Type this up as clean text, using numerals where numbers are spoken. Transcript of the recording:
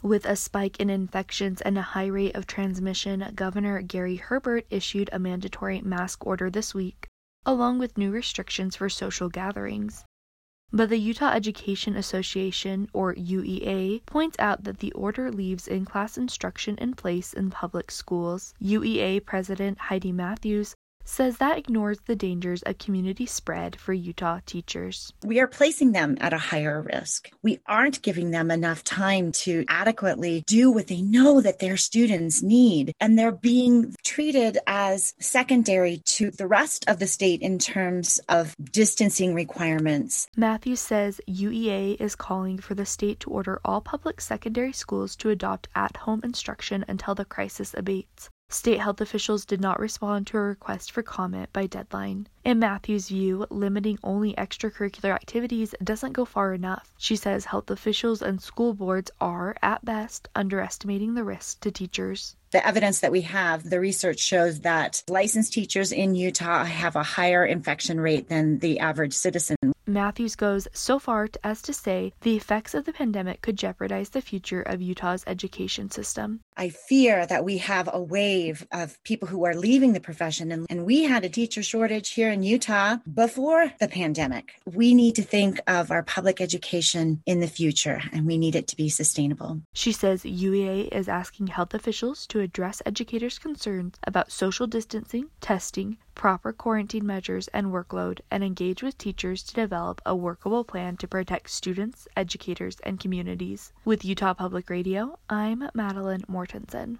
With a spike in infections and a high rate of transmission, Governor Gary Herbert issued a mandatory mask order this week, along with new restrictions for social gatherings. But the Utah Education Association, or UEA, points out that the order leaves in-class instruction in place in public schools. UEA President Heidi Matthews says that ignores the dangers of community spread for Utah teachers. We are placing them at a higher risk. We aren't giving them enough time to adequately do what they know that their students need, and they're being treated as secondary to the rest of the state in terms of distancing requirements. Matthews says UEA is calling for the state to order all public secondary schools to adopt at-home instruction until the crisis abates. State health officials did not respond to a request for comment by deadline. In Matthews' view, limiting only extracurricular activities doesn't go far enough. She says health officials and school boards are, at best, underestimating the risk to teachers. The evidence that we have, the research shows that licensed teachers in Utah have a higher infection rate than the average citizen. Matthews goes so far as to say the effects of the pandemic could jeopardize the future of Utah's education system. I fear that we have a wave of people who are leaving the profession, and we had a teacher shortage here in Utah before the pandemic. We need to think of our public education in the future, and we need it to be sustainable. She says UEA is asking health officials to address educators' concerns about social distancing, testing, proper quarantine measures, and workload, and engage with teachers to develop a workable plan to protect students, educators, and communities. With Utah Public Radio, I'm Madeline Mortensen.